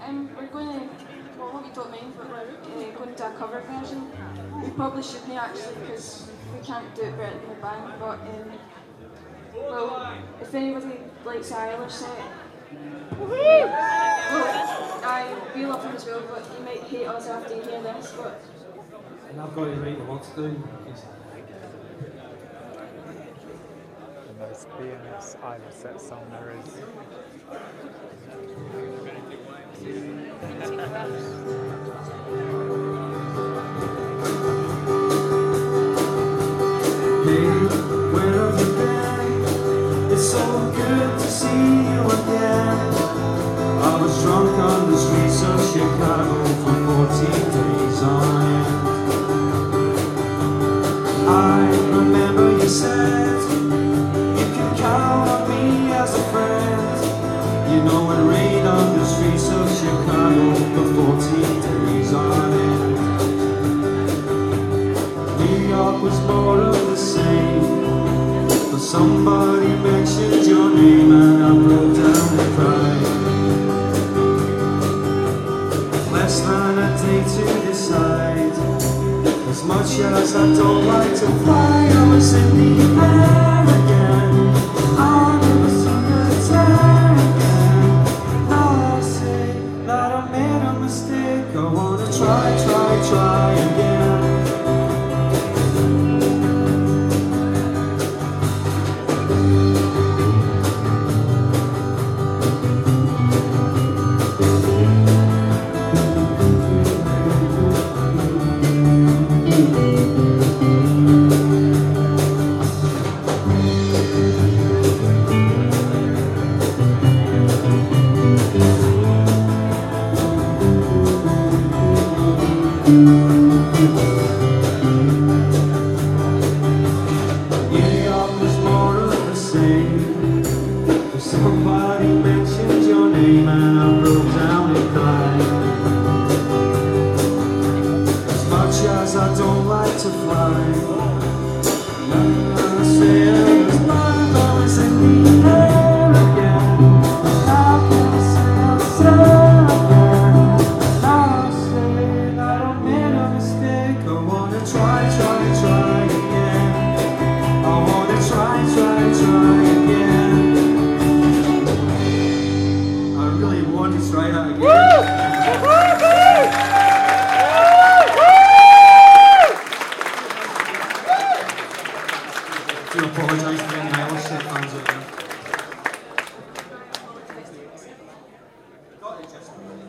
We're going to, well, what we don't mind, but we're going to a cover version. We probably shouldn't actually, because we can't do it better than the band, but, well, if anybody likes the Irish set, well, we love them as well, but you might hate us after you hear this, but... And I've got to write the words down. The most famous Irish set song there is. Hey, where have you been? It's so good to see you again. I was drunk on the streets of Chicago for 14 days on end. I remember you said you can count on me as a friend. You know it rained on the streets of Chicago for 14 days on end. New York was more of the same, but somebody mentioned your name and I broke down and cried. Less than a day to decide. As much as I don't like to fly, I was in the air again. I never seen a tear again. Now I say that I made a mistake. I wanna try again. Somebody mentioned your name and I broke down and cried. As much as I don't like to fly, I say I was blind, I was in the air again. How can I say again? Now I say that I made a mistake. I wanna try again. I wanna try again. Let's try that again. I do apologise to any Irish set fans out there.